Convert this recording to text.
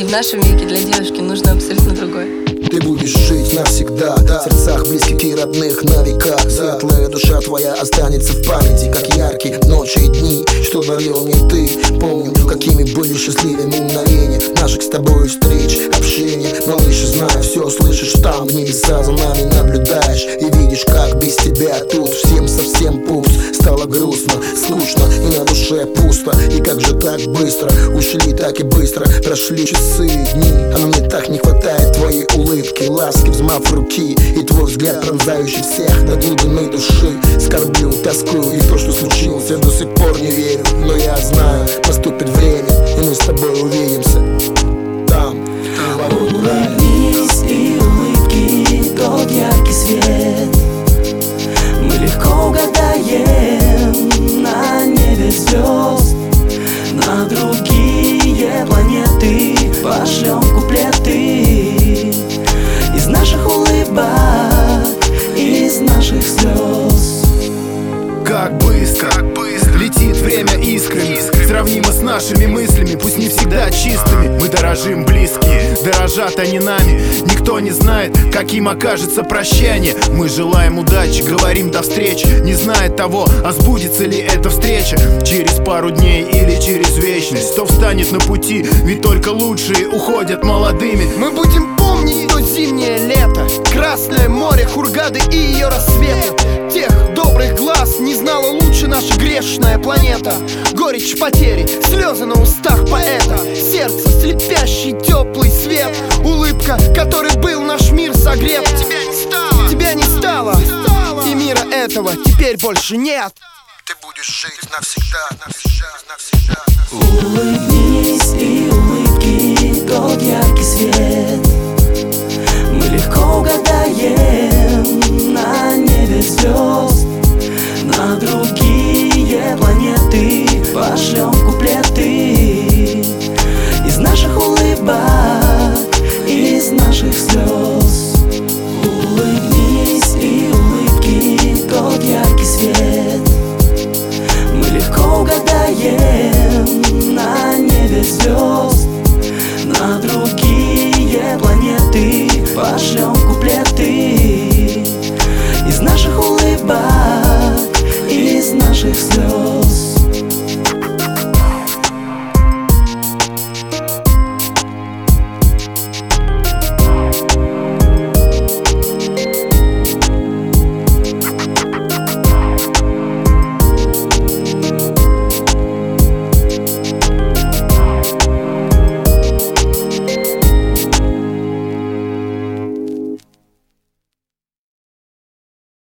в нашем веке для девушки нужно абсолютно другое. Ты будешь жить навсегда в сердцах близких и родных на века. Светлая душа твоя останется в памяти, как яркие ночи и дни, что дарил мне ты. Помню, какими были счастливыми мгновения наших с тобой встреч, общения. Малыш, знаю, все слышишь там в небеса, за нами наблюдаешь и видишь, как без тебя тут всем совсем пуст. Стало грустно, скучно и на душе пусто. И как же так быстро ушли, так и быстро прошли часы и дни. А мне так не хватает твоей улыбки, ласки, взмах руки и твой взгляд, пронзающий всех до глубины души. Скорблю, тоскую, и в то, что случилось, я до сих пор не верю. Но я знаю, наступит время, и мы с тобой увидимся там, в рае. Улыбнись, и улыбки тот яркий свет мы легко угадаем на небе звезд. На другие планеты пошлем куплеты из наших улыбок, из наших слез. Как быстро летит время искрами, сравнимо с нашими мыслями, пусть не всегда чистыми. Мы дорожим близкие, дорожат они нами. Никто не знает, каким окажется прощание. Мы желаем удачи, говорим до встречи, не зная того, а сбудется ли эта встреча через пару дней или через вечность. Кто встанет на пути, ведь только лучшие уходят молодыми. Мы будем помнить то зимнее лето, Красное море, Хургады и ее рассветы. Тех добрых глаз не знала лучше наша грешная планета. Горечь потери, слезы на устах поэта, сердце слепящий теплый свет, улыбка, которой был наш мир согрет. Тебя не стало, и мира этого теперь больше нет. Ты будешь жить навсегда, навсегда, навсегда. Улыбнись, и улыбки тот яркий свет мы легко угадаем на небе звезд. На другие планеты пошлем куплеты из наших улыбок, из наших слез. Улыбнись, и улыбки тот яркий свет мы легко угадаем на небе звезд. На другие планеты пошлем куплеты из наших